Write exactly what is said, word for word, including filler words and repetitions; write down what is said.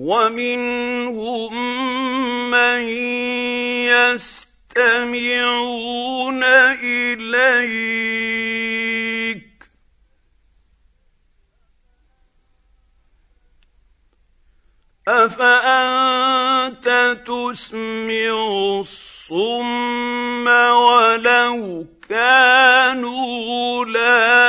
ومنهم من يستمعون إليك أفأنت تسمع الصم ولو كانوا لا